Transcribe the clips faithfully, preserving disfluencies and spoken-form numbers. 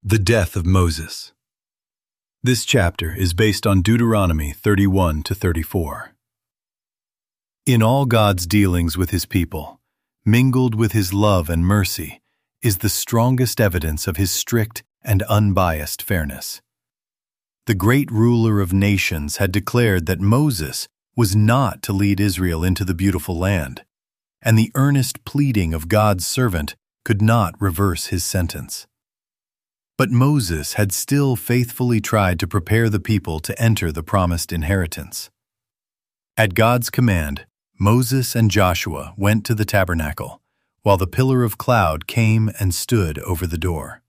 The death of Moses. This chapter is based on Deuteronomy thirty-one to thirty-four. In all God's dealings with his people, mingled with his love and mercy, is the strongest evidence of his strict and unbiased fairness. The great ruler of nations had declared that Moses was not to lead Israel into the beautiful land, and the earnest pleading of God's servant could not reverse his sentence. But Moses had still faithfully tried to prepare the people to enter the promised inheritance. At God's command, Moses and Joshua went to the tabernacle, while the pillar of cloud came and stood over the door.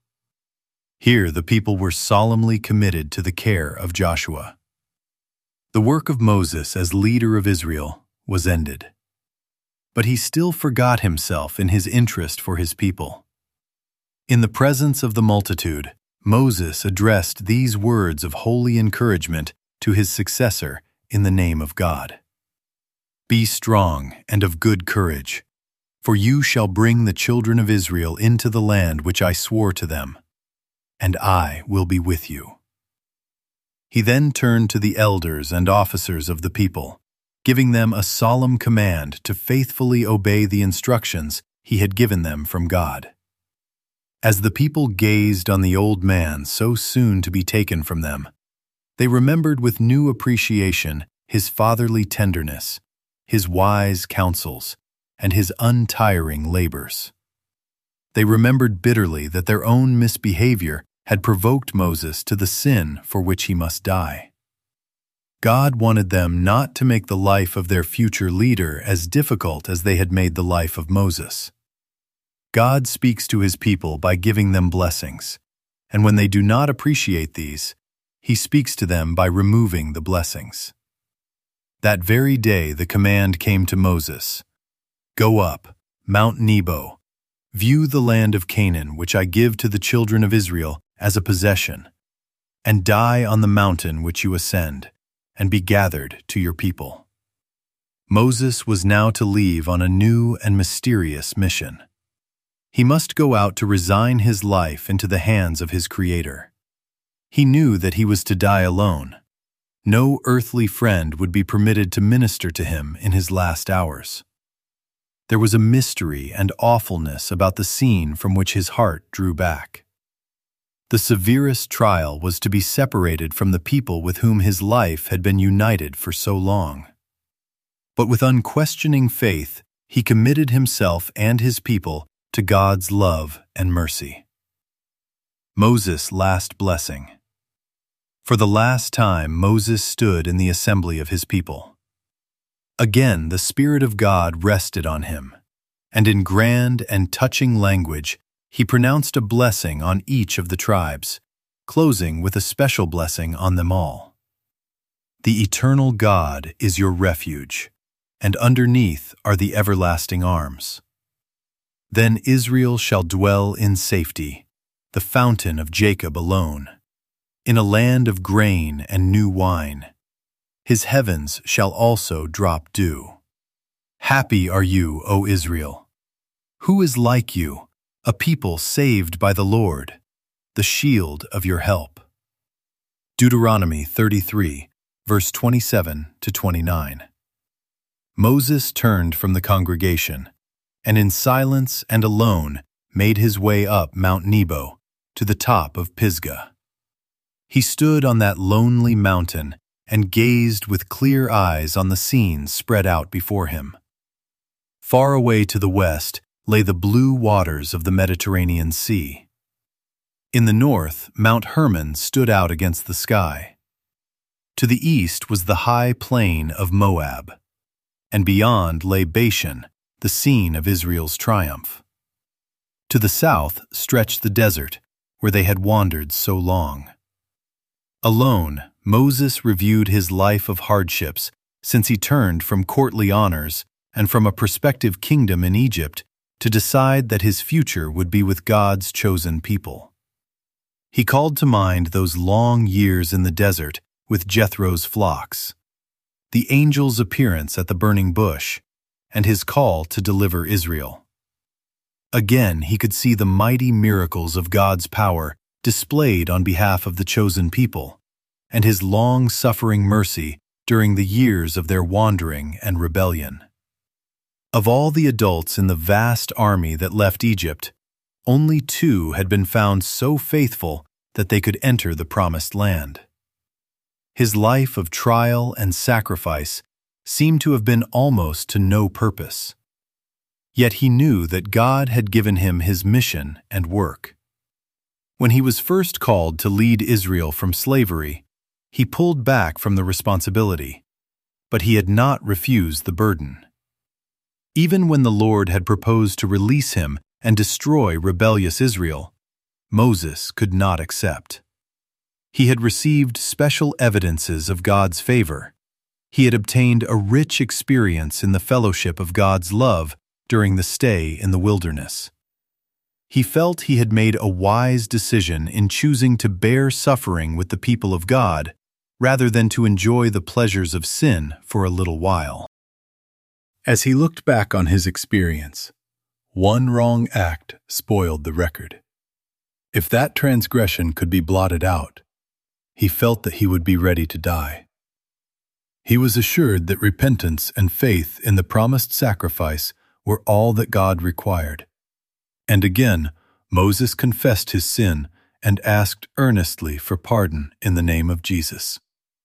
Here the people were solemnly committed to the care of Joshua. The work of Moses as leader of Israel was ended. But he still forgot himself in his interest for his people. In the presence of the multitude, Moses addressed these words of holy encouragement to his successor in the name of God. "Be strong and of good courage, for you shall bring the children of Israel into the land which I swore to them, and I will be with you." He then turned to the elders and officers of the people, giving them a solemn command to faithfully obey the instructions he had given them from God. As the people gazed on the old man so soon to be taken from them, they remembered with new appreciation his fatherly tenderness, his wise counsels, and his untiring labors. They remembered bitterly that their own misbehavior had provoked Moses to the sin for which he must die. God wanted them not to make the life of their future leader as difficult as they had made the life of Moses. God speaks to his people by giving them blessings, and when they do not appreciate these, he speaks to them by removing the blessings. That very day the command came to Moses, "Go up, Mount Nebo, view the land of Canaan which I give to the children of Israel as a possession, and die on the mountain which you ascend, and be gathered to your people." Moses was now to leave on a new and mysterious mission. He must go out to resign his life into the hands of his Creator. He knew that he was to die alone. No earthly friend would be permitted to minister to him in his last hours. There was a mystery and awfulness about the scene from which his heart drew back. The severest trial was to be separated from the people with whom his life had been united for so long. But with unquestioning faith, he committed himself and his people to God's love and mercy. Moses' last blessing. For the last time, Moses stood in the assembly of his people. Again, the Spirit of God rested on him, and in grand and touching language, he pronounced a blessing on each of the tribes, closing with a special blessing on them all. "The eternal God is your refuge, and underneath are the everlasting arms. Then Israel shall dwell in safety, the fountain of Jacob alone, in a land of grain and new wine. His heavens shall also drop dew. Happy are you, O Israel! Who is like you, a people saved by the Lord, the shield of your help?" Deuteronomy thirty-three, verse twenty-seven to twenty-nine. Moses turned from the congregation, and in silence and alone made his way up Mount Nebo to the top of Pisgah. He stood on that lonely mountain and gazed with clear eyes on the scene spread out before him. Far away to the west lay the blue waters of the Mediterranean Sea. In the north, Mount Hermon stood out against the sky. To the east was the high plain of Moab, and beyond lay Bashan, the scene of Israel's triumph. To the south stretched the desert, where they had wandered so long. Alone, Moses reviewed his life of hardships since he turned from courtly honors and from a prospective kingdom in Egypt to decide that his future would be with God's chosen people. He called to mind those long years in the desert with Jethro's flocks, the angel's appearance at the burning bush, and his call to deliver Israel. Again, he could see the mighty miracles of God's power displayed on behalf of the chosen people, and his long-suffering mercy during the years of their wandering and rebellion. Of all the adults in the vast army that left Egypt, only two had been found so faithful that they could enter the promised land. His life of trial and sacrifice seemed to have been almost to no purpose. Yet he knew that God had given him his mission and work. When he was first called to lead Israel from slavery, he pulled back from the responsibility, but he had not refused the burden. Even when the Lord had proposed to release him and destroy rebellious Israel, Moses could not accept. He had received special evidences of God's favor. He had obtained a rich experience in the fellowship of God's love during the stay in the wilderness. He felt he had made a wise decision in choosing to bear suffering with the people of God rather than to enjoy the pleasures of sin for a little while. As he looked back on his experience, one wrong act spoiled the record. If that transgression could be blotted out, he felt that he would be ready to die. He was assured that repentance and faith in the promised sacrifice were all that God required. And again, Moses confessed his sin and asked earnestly for pardon in the name of Jesus.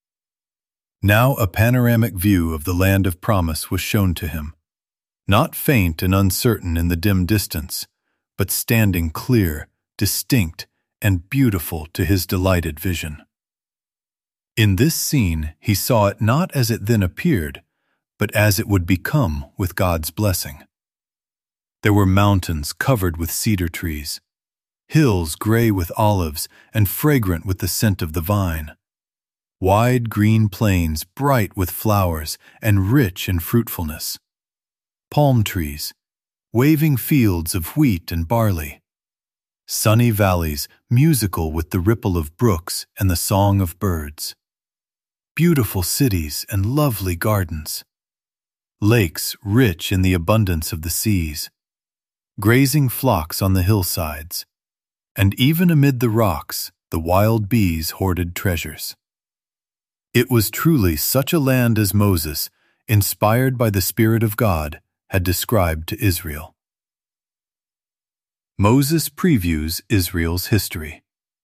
Now a panoramic view of the land of promise was shown to him, not faint and uncertain in the dim distance, but standing clear, distinct, and beautiful to his delighted vision. In this scene, he saw it not as it then appeared, but as it would become with God's blessing. There were mountains covered with cedar trees, hills gray with olives and fragrant with the scent of the vine, wide green plains bright with flowers and rich in fruitfulness, palm trees, waving fields of wheat and barley, sunny valleys musical with the ripple of brooks and the song of birds, beautiful cities and lovely gardens, lakes rich in the abundance of the seas, grazing flocks on the hillsides, and even amid the rocks the wild bees hoarded treasures. It was truly such a land as Moses, inspired by the Spirit of God, had described to Israel. Moses previews Israel's history.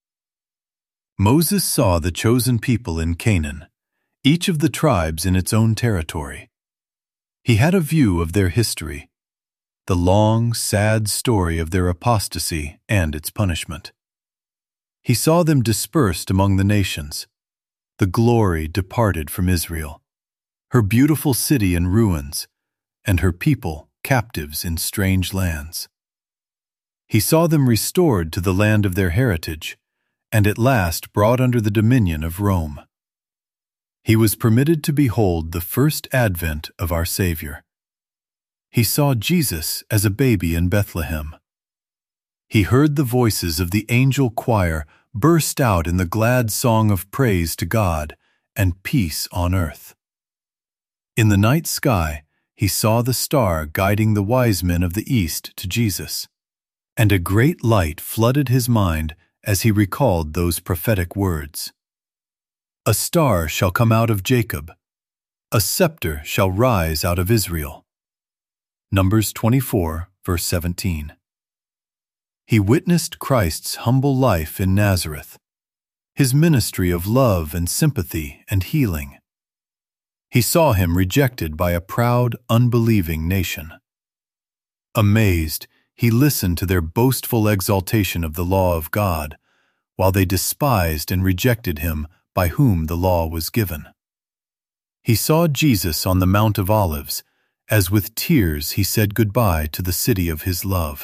Moses saw the chosen people in Canaan, each of the tribes in its own territory. He had a view of their history, the long, sad story of their apostasy and its punishment. He saw them dispersed among the nations, the glory departed from Israel, her beautiful city in ruins, and her people captives in strange lands. He saw them restored to the land of their heritage, and at last brought under the dominion of Rome. He was permitted to behold the first advent of our Savior. He saw Jesus as a baby in Bethlehem. He heard the voices of the angel choir burst out in the glad song of praise to God and peace on earth. In the night sky, he saw the star guiding the wise men of the east to Jesus, and a great light flooded his mind as he recalled those prophetic words. A star shall come out of Jacob, a scepter shall rise out of Israel. Numbers twenty-four, verse seventeen. He witnessed Christ's humble life in Nazareth, his ministry of love and sympathy and healing. He saw him rejected by a proud, unbelieving nation. Amazed, he listened to their boastful exaltation of the law of God, while they despised and rejected him by whom the law was given. He saw Jesus on the Mount of Olives, as with tears he said goodbye to the city of his love.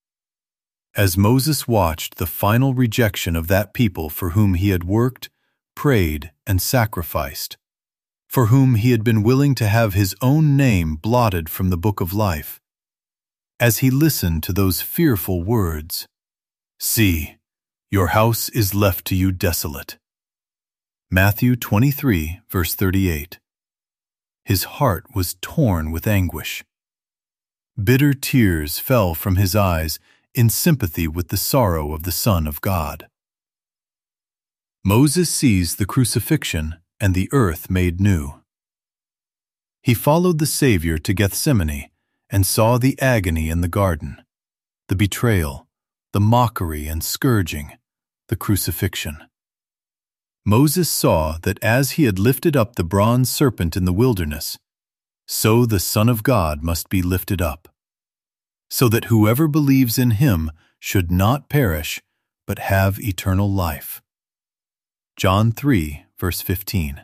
As Moses watched the final rejection of that people for whom he had worked, prayed, and sacrificed, for whom he had been willing to have his own name blotted from the book of life, as he listened to those fearful words, "See, your house is left to you desolate." Matthew twenty-three, verse thirty-eight. His heart was torn with anguish. Bitter tears fell from his eyes in sympathy with the sorrow of the Son of God. Moses sees the crucifixion and the earth made new. He followed the Savior to Gethsemane and saw the agony in the garden, the betrayal, the mockery and scourging, the crucifixion. Moses saw that as he had lifted up the bronze serpent in the wilderness, so the Son of God must be lifted up, so that whoever believes in him should not perish, but have eternal life. John three, verse fifteen.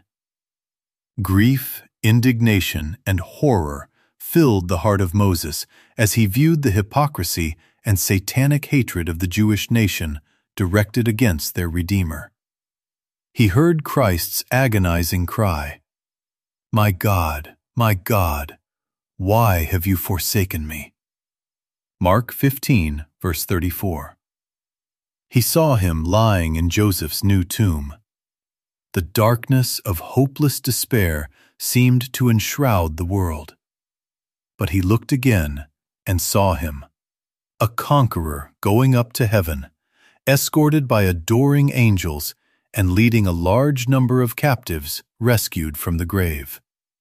Grief, indignation, and horror filled the heart of Moses as he viewed the hypocrisy and satanic hatred of the Jewish nation directed against their Redeemer. He heard Christ's agonizing cry, "My God, my God, why have you forsaken me?" Mark fifteen, verse thirty-four. He saw him lying in Joseph's new tomb. The darkness of hopeless despair seemed to enshroud the world. But he looked again and saw him, a conqueror going up to heaven, escorted by adoring angels and leading a large number of captives rescued from the grave.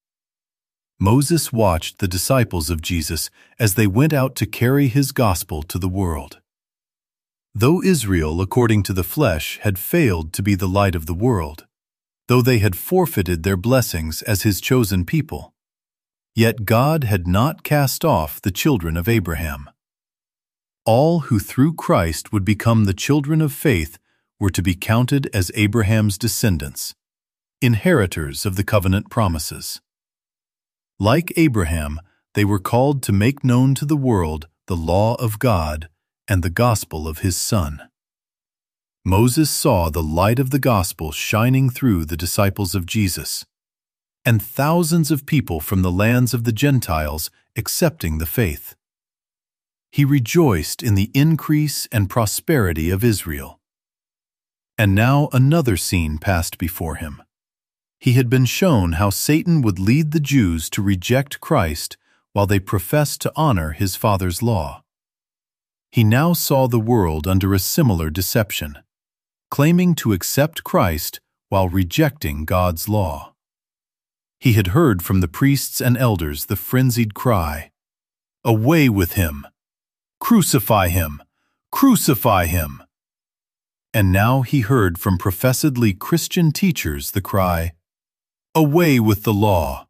Moses watched the disciples of Jesus as they went out to carry his gospel to the world. Though Israel, according to the flesh, had failed to be the light of the world, though they had forfeited their blessings as his chosen people, yet God had not cast off the children of Abraham. All who through Christ would become the children of faith were to be counted as Abraham's descendants, inheritors of the covenant promises. Like Abraham, they were called to make known to the world the law of God and the gospel of his Son. Moses saw the light of the gospel shining through the disciples of Jesus, and thousands of people from the lands of the Gentiles accepting the faith. He rejoiced in the increase and prosperity of Israel. And now another scene passed before him. He had been shown how Satan would lead the Jews to reject Christ while they professed to honor his Father's law. He now saw the world under a similar deception, claiming to accept Christ while rejecting God's law. He had heard from the priests and elders the frenzied cry, "Away with him! Crucify him! Crucify him!" And now he heard from professedly Christian teachers the cry, "Away with the law!"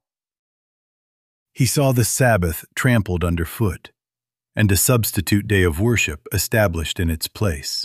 He saw the Sabbath trampled underfoot, and a substitute day of worship established in its place.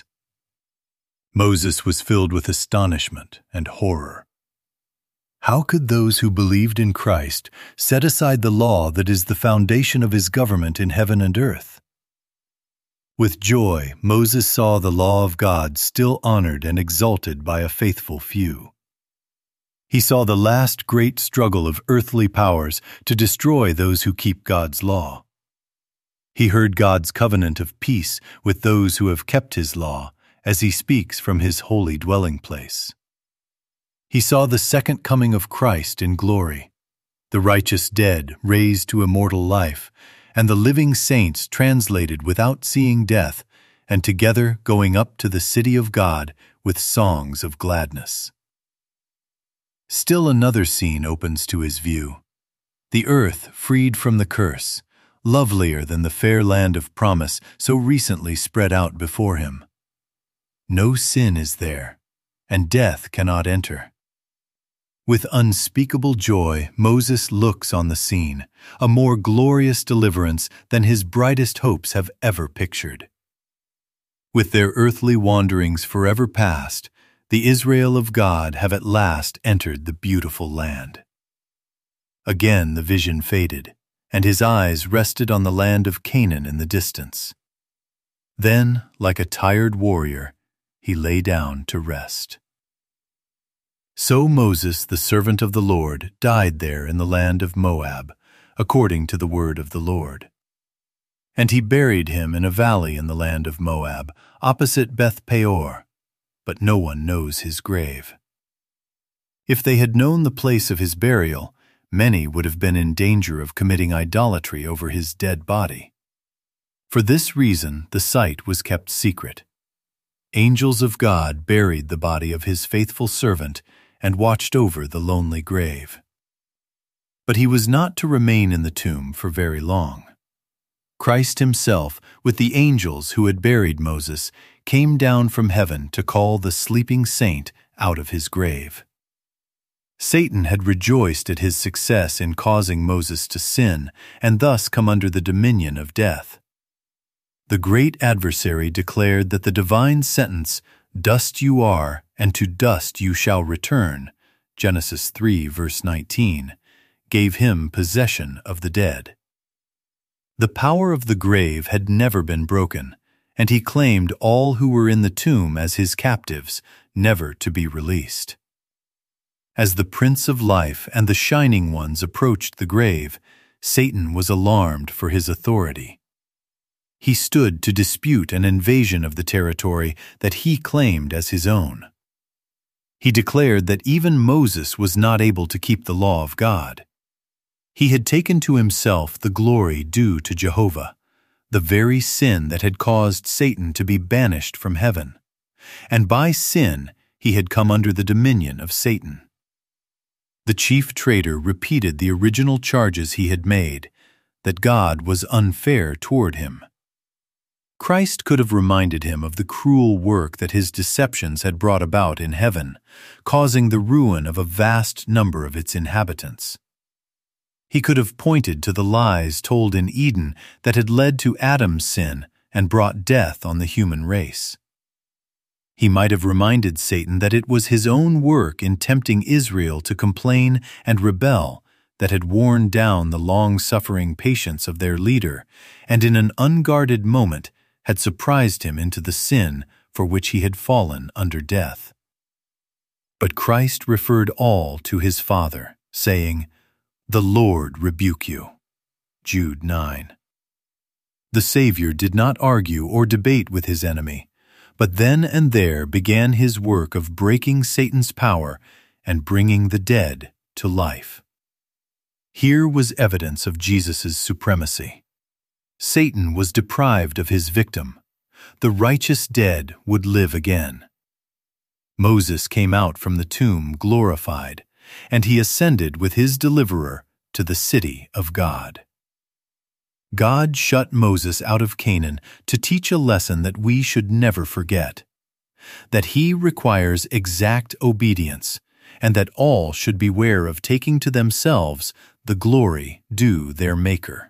Moses was filled with astonishment and horror. How could those who believed in Christ set aside the law that is the foundation of his government in heaven and earth? With joy, Moses saw the law of God still honored and exalted by a faithful few. He saw the last great struggle of earthly powers to destroy those who keep God's law. He heard God's covenant of peace with those who have kept his law as he speaks from his holy dwelling place. He saw the second coming of Christ in glory, the righteous dead raised to immortal life, and the living saints translated without seeing death, and together going up to the city of God with songs of gladness. Still another scene opens to his view. The earth freed from the curse, lovelier than the fair land of promise so recently spread out before him. No sin is there, and death cannot enter. With unspeakable joy, Moses looks on the scene, a more glorious deliverance than his brightest hopes have ever pictured. With their earthly wanderings forever past, the Israel of God have at last entered the beautiful land. Again the vision faded, and his eyes rested on the land of Canaan in the distance. Then, like a tired warrior, he lay down to rest. So Moses, the servant of the Lord, died there in the land of Moab, according to the word of the Lord. And he buried him in a valley in the land of Moab, opposite Beth Peor, but no one knows his grave. If they had known the place of his burial, many would have been in danger of committing idolatry over his dead body. For this reason the site was kept secret. angels of God buried the body of his faithful servant and watched over the lonely grave. But he was not to remain in the tomb for very long. Christ himself, with the angels who had buried Moses, came down from heaven to call the sleeping saint out of his grave. Satan had rejoiced at his success in causing Moses to sin and thus come under the dominion of death. The great adversary declared that the divine sentence, "Dust you are, and to dust you shall return," Genesis three, verse nineteen, gave him possession of the dead. The power of the grave had never been broken, and he claimed all who were in the tomb as his captives, never to be released. As the Prince of Life and the Shining Ones approached the grave, Satan was alarmed for his authority. He stood to dispute an invasion of the territory that he claimed as his own. He declared that even Moses was not able to keep the law of God. He had taken to himself the glory due to Jehovah, the very sin that had caused Satan to be banished from heaven. And by sin, he had come under the dominion of Satan. The chief traitor repeated the original charges he had made, that God was unfair toward him. Christ could have reminded him of the cruel work that his deceptions had brought about in heaven, causing the ruin of a vast number of its inhabitants. He could have pointed to the lies told in Eden that had led to Adam's sin and brought death on the human race. He might have reminded Satan that it was his own work in tempting Israel to complain and rebel that had worn down the long-suffering patience of their leader, and in an unguarded moment had surprised him into the sin for which he had fallen under death. But Christ referred all to his Father, saying, "The Lord rebuke you." Jude nine. The Savior did not argue or debate with his enemy, but then and there began his work of breaking Satan's power and bringing the dead to life. Here was evidence of Jesus' supremacy. Satan was deprived of his victim. The righteous dead would live again. Moses came out from the tomb glorified, and he ascended with his deliverer to the city of God. God shut Moses out of Canaan to teach a lesson that we should never forget, that he requires exact obedience, and that all should beware of taking to themselves the glory due their Maker.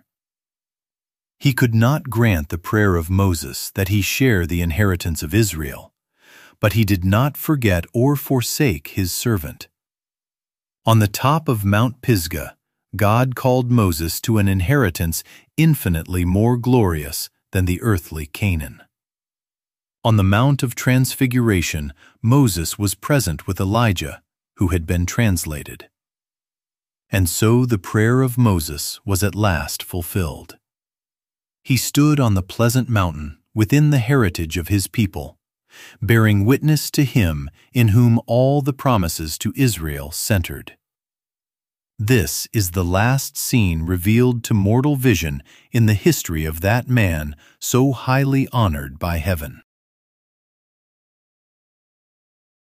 He could not grant the prayer of Moses that he share the inheritance of Israel, but he did not forget or forsake his servant. On the top of Mount Pisgah, God called Moses to an inheritance infinitely more glorious than the earthly Canaan. On the Mount of Transfiguration, Moses was present with Elijah, who had been translated. And so the prayer of Moses was at last fulfilled. He stood on the pleasant mountain within the heritage of his people, bearing witness to him in whom all the promises to Israel centered. This is the last scene revealed to mortal vision in the history of that man so highly honored by heaven.